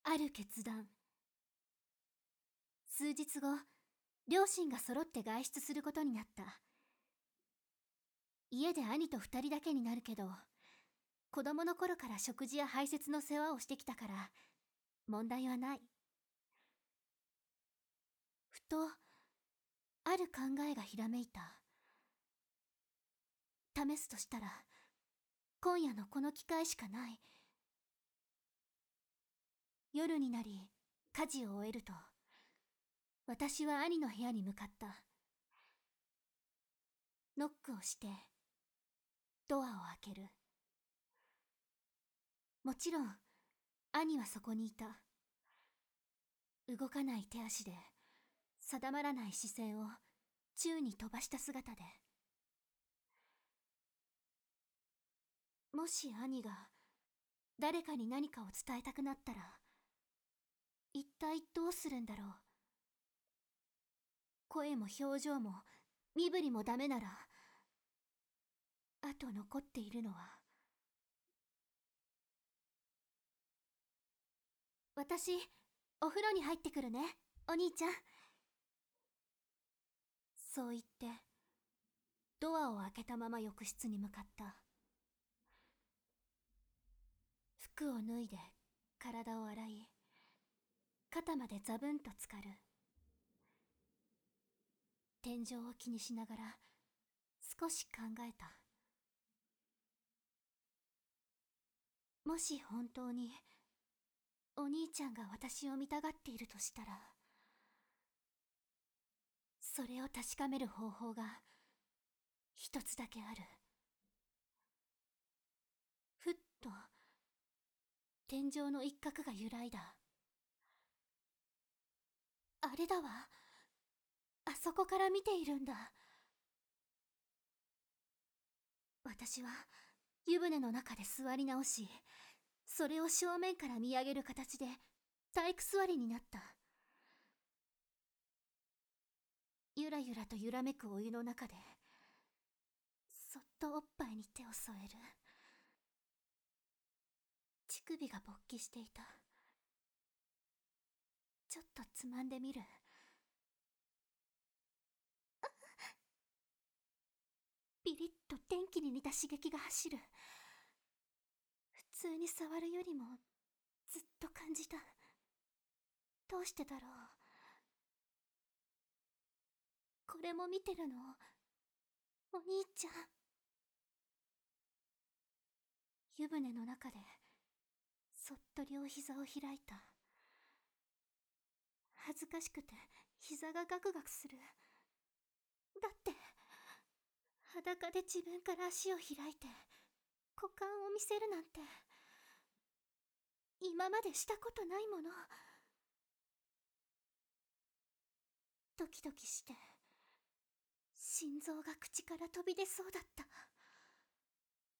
ある決断。数日後、両親が揃って外出することになった。家で兄と二人だけになるけど、子供の頃から食事や排泄の世話をしてきたから、問題はない。ふと、ある考えがひらめいた。試すとしたら、今夜のこの機会しかない。夜になり、家事を終えると、私は兄の部屋に向かった。ノックをして、ドアを開ける。もちろん、兄はそこにいた。動かない手足で、定まらない視線を宙に飛ばした姿で。もし兄が誰かに何かを伝えたくなったら、一体どうするんだろう。声も表情も身振りもダメなら、あと残っているのは、私、お風呂に入ってくるね、お兄ちゃん。そう言って、ドアを開けたまま浴室に向かった。服を脱いで体を洗い、肩までザブンと浸かる。天井を気にしながら少し考えた。もし本当にお兄ちゃんが私を見たがっているとしたら、それを確かめる方法が一つだけある。ふっと天井の一角が揺らいだ。あれだわ。あそこから見ているんだ。私は湯船の中で座り直し、それを正面から見上げる形で体育座りになった。ゆらゆらと揺らめくお湯の中で、そっとおっぱいに手を添える。乳首が勃起していた。ちょっとつまんでみる。ピリッと電気に似た刺激が走る。普通に触るよりもずっと感じた。どうしてだろう。これも見てるの、お兄ちゃん。湯船の中でそっと両膝を開いた。恥ずかしくて膝がガクガクする。だって裸で自分から足を開いて股間を見せるなんて今までしたことないもの。ドキドキして心臓が口から飛び出そうだった。